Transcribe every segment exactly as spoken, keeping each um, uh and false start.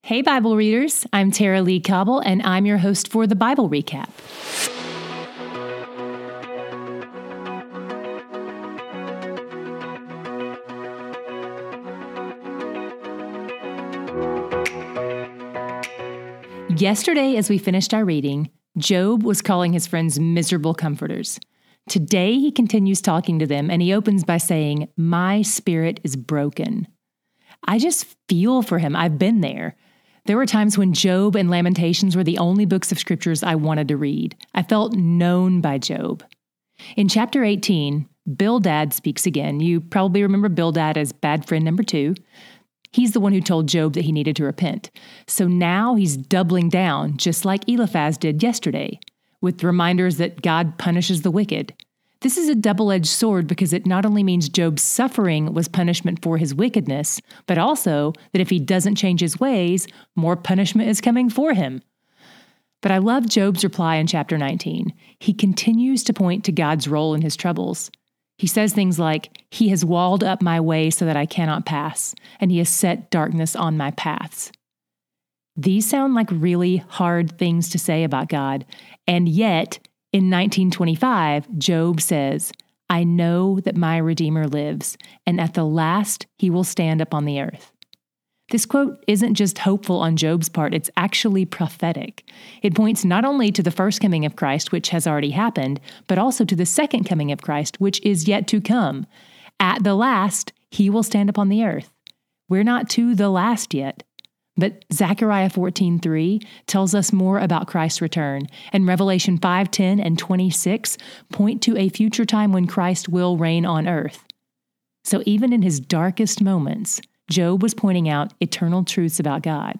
Hey, Bible readers. I'm Tara Lee Cobble, and I'm your host for the Bible Recap. Yesterday, as we finished our reading, Job was calling his friends miserable comforters. Today, he continues talking to them, and he opens by saying, "My spirit is broken." I just feel for him. I've been there. There were times when Job and Lamentations were the only books of scriptures I wanted to read. I felt known by Job. In chapter eighteen, Bildad speaks again. You probably remember Bildad as bad friend number two. He's the one who told Job that he needed to repent. So now he's doubling down, just like Eliphaz did yesterday, with reminders that God punishes the wicked. This is a double-edged sword because it not only means Job's suffering was punishment for his wickedness, but also that if he doesn't change his ways, more punishment is coming for him. But I love Job's reply in chapter nineteen. He continues to point to God's role in his troubles. He says things like, "He has walled up my way so that I cannot pass, and he has set darkness on my paths." These sound like really hard things to say about God, and yet, in nineteen twenty-five, Job says, "I know that my Redeemer lives, and at the last he will stand up on the earth." This quote isn't just hopeful on Job's part, it's actually prophetic. It points not only to the first coming of Christ, which has already happened, but also to the second coming of Christ, which is yet to come. At the last, he will stand up on the earth. We're not to the last yet. But Zechariah fourteen three tells us more about Christ's return, and Revelation five ten and twenty-six point to a future time when Christ will reign on earth. So even in his darkest moments, Job was pointing out eternal truths about God.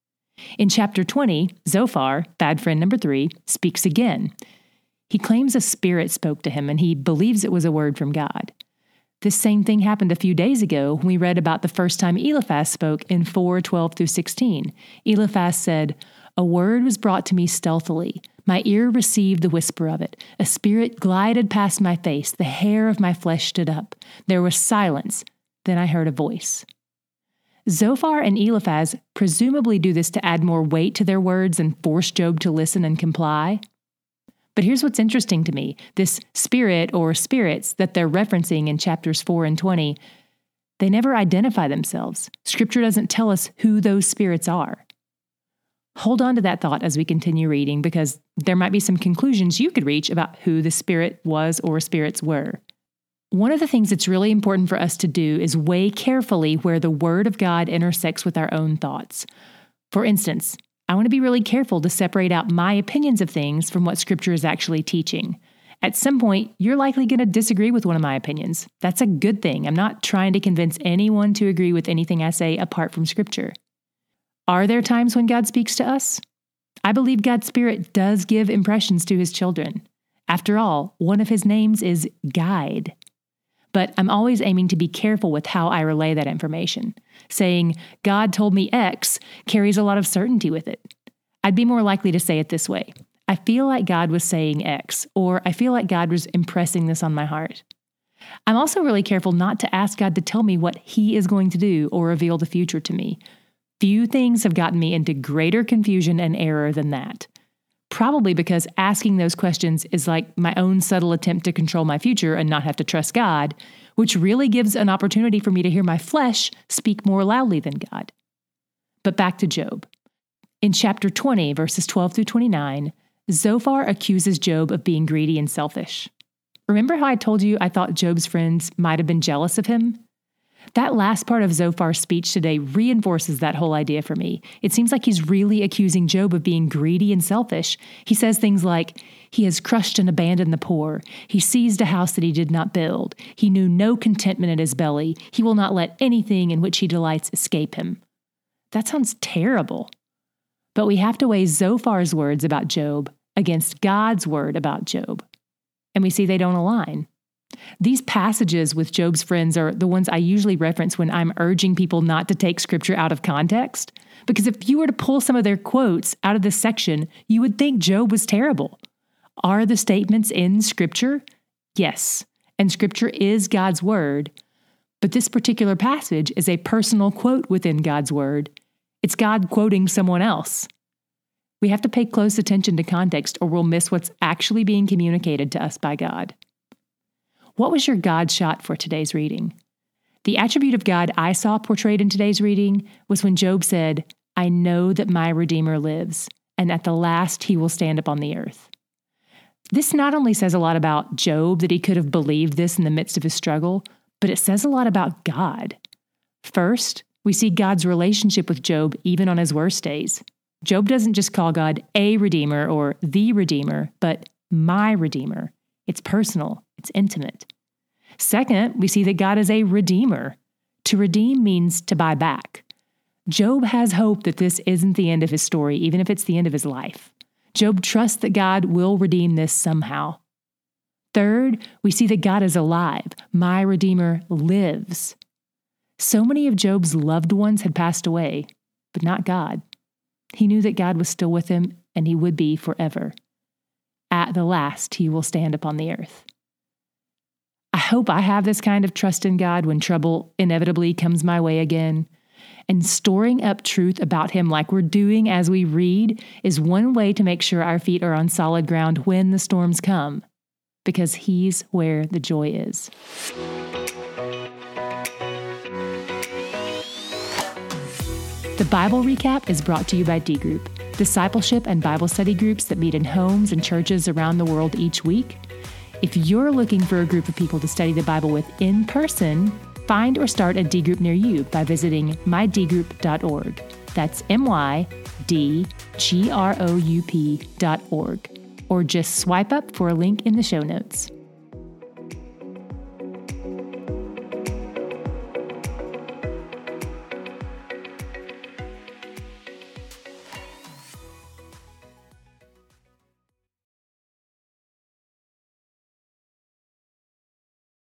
In chapter twenty, Zophar, bad friend number three, speaks again. He claims a spirit spoke to him, and he believes it was a word from God. This same thing happened a few days ago when we read about the first time Eliphaz spoke in four twelve through sixteen. Eliphaz said, "A word was brought to me stealthily. My ear received the whisper of it. A spirit glided past my face. The hair of my flesh stood up. There was silence. Then I heard a voice." Zophar and Eliphaz presumably do this to add more weight to their words and force Job to listen and comply. But here's what's interesting to me. This spirit or spirits that they're referencing in chapters four and twenty, they never identify themselves. Scripture doesn't tell us who those spirits are. Hold on to that thought as we continue reading, because there might be some conclusions you could reach about who the spirit was or spirits were. One of the things that's really important for us to do is weigh carefully where the Word of God intersects with our own thoughts. For instance, I want to be really careful to separate out my opinions of things from what Scripture is actually teaching. At some point, you're likely going to disagree with one of my opinions. That's a good thing. I'm not trying to convince anyone to agree with anything I say apart from Scripture. Are there times when God speaks to us? I believe God's Spirit does give impressions to His children. After all, one of His names is Guide. But I'm always aiming to be careful with how I relay that information. Saying, "God told me X," carries a lot of certainty with it. I'd be more likely to say it this way: "I feel like God was saying X," or "I feel like God was impressing this on my heart." I'm also really careful not to ask God to tell me what He is going to do or reveal the future to me. Few things have gotten me into greater confusion and error than that. Probably because asking those questions is like my own subtle attempt to control my future and not have to trust God, which really gives an opportunity for me to hear my flesh speak more loudly than God. But back to Job. In chapter twenty, verses twelve through twenty-nine, Zophar accuses Job of being greedy and selfish. Remember how I told you I thought Job's friends might have been jealous of him? That last part of Zophar's speech today reinforces that whole idea for me. It seems like he's really accusing Job of being greedy and selfish. He says things like, "He has crushed and abandoned the poor. He seized a house that he did not build. He knew no contentment in his belly. He will not let anything in which he delights escape him." That sounds terrible. But we have to weigh Zophar's words about Job against God's word about Job. And we see they don't align. These passages with Job's friends are the ones I usually reference when I'm urging people not to take Scripture out of context. Because if you were to pull some of their quotes out of this section, you would think Job was terrible. Are the statements in Scripture? Yes, and Scripture is God's Word. But this particular passage is a personal quote within God's Word. It's God quoting someone else. We have to pay close attention to context or we'll miss what's actually being communicated to us by God. What was your God shot for today's reading? The attribute of God I saw portrayed in today's reading was when Job said, I know that my Redeemer lives, and at the last he will stand upon the earth. This not only says a lot about Job, that he could have believed this in the midst of his struggle, but it says a lot about God. First, we see God's relationship with Job even on his worst days. Job doesn't just call God a Redeemer or the Redeemer, but my Redeemer. It's personal. It's intimate. Second, we see that God is a Redeemer. To redeem means to buy back. Job has hope that this isn't the end of his story, even if it's the end of his life. Job trusts that God will redeem this somehow. Third, we see that God is alive. My Redeemer lives. So many of Job's loved ones had passed away, but not God. He knew that God was still with him, and he would be forever. At the last, he will stand upon the earth. I hope I have this kind of trust in God when trouble inevitably comes my way again. And storing up truth about him like we're doing as we read is one way to make sure our feet are on solid ground when the storms come, because he's where the joy is. The Bible Recap is brought to you by D Group, discipleship and Bible study groups that meet in homes and churches around the world each week. If you're looking for a group of people to study the Bible with in person, find or start a D Group near you by visiting my d group dot org. That's M Y D G R O U P dot org. Or just swipe up for a link in the show notes.